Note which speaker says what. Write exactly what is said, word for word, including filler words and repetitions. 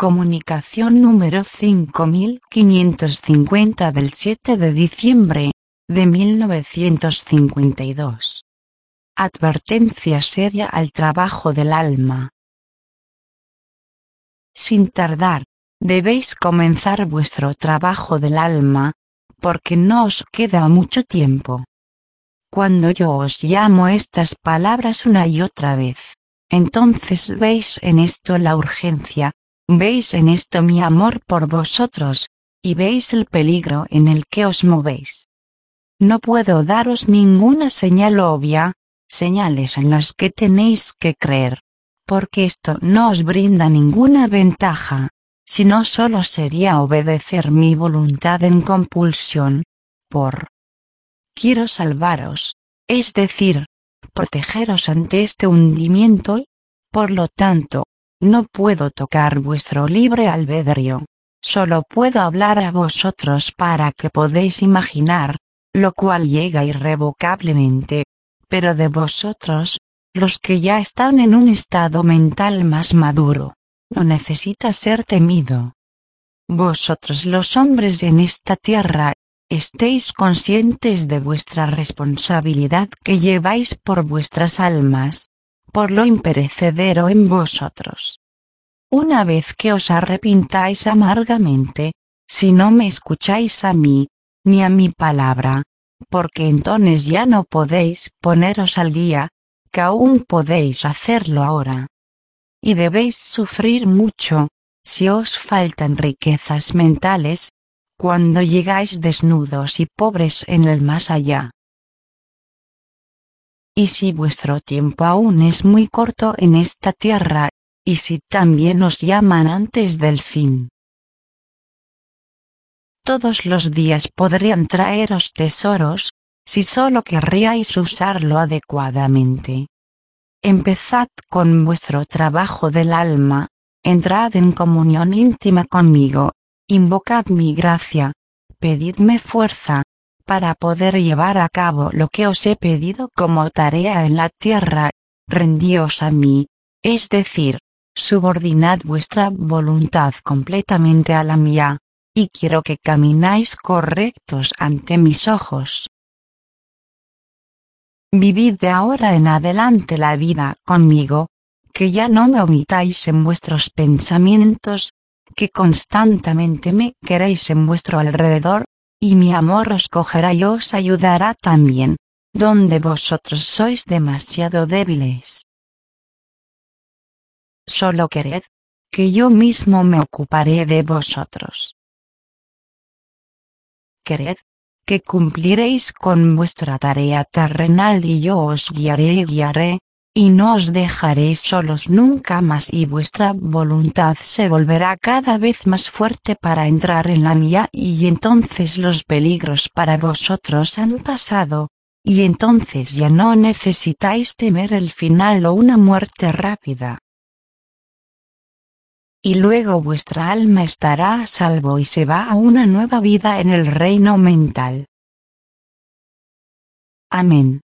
Speaker 1: Comunicación número cinco mil quinientos cincuenta del siete de diciembre de mil novecientos cincuenta y dos. Advertencia seria al trabajo del alma. Sin tardar, debéis comenzar vuestro trabajo del alma, porque no os queda mucho tiempo. Cuando yo os llamo estas palabras una y otra vez, entonces veis en esto la urgencia, veis en esto mi amor por vosotros, y veis el peligro en el que os movéis. No puedo daros ninguna señal obvia, señales en las que tenéis que creer, porque esto no os brinda ninguna ventaja, sino solo sería obedecer mi voluntad en compulsión, por quiero salvaros, es decir, protegeros ante este hundimiento y, por lo tanto, no puedo tocar vuestro libre albedrío, solo puedo hablar a vosotros para que podéis imaginar, lo cual llega irrevocablemente, pero de vosotros, los que ya están en un estado mental más maduro, no necesita ser temido. Vosotros los hombres en esta tierra, estéis conscientes de vuestra responsabilidad que lleváis por vuestras almas, por lo imperecedero en vosotros. Una vez que os arrepintáis amargamente, si no me escucháis a mí, ni a mi palabra, porque entonces ya no podéis poneros al día, que aún podéis hacerlo ahora. Y debéis sufrir mucho, si os faltan riquezas mentales, cuando llegáis desnudos y pobres en el más allá. Y si vuestro tiempo aún es muy corto en esta tierra, y si también os llaman antes del fin. Todos los días podrían traeros tesoros, si solo querríais usarlo adecuadamente. Empezad con vuestro trabajo del alma, entrad en comunión íntima conmigo, invocad mi gracia, pedidme fuerza, para poder llevar a cabo lo que os he pedido como tarea en la tierra, rendíos a mí, es decir, subordinad vuestra voluntad completamente a la mía, y quiero que camináis correctos ante mis ojos. Vivid de ahora en adelante la vida conmigo, que ya no me omitáis en vuestros pensamientos, que constantemente me queréis en vuestro alrededor, y mi amor os cogerá y os ayudará también, donde vosotros sois demasiado débiles. Solo quered, que yo mismo me ocuparé de vosotros. Quered, que cumpliréis con vuestra tarea terrenal y yo os guiaré y guiaré, y no os dejaré solos nunca más y vuestra voluntad se volverá cada vez más fuerte para entrar en la mía y entonces los peligros para vosotros han pasado, y entonces ya no necesitáis temer el final o una muerte rápida. Y luego vuestra alma estará a salvo y se va a una nueva vida en el reino mental. Amén.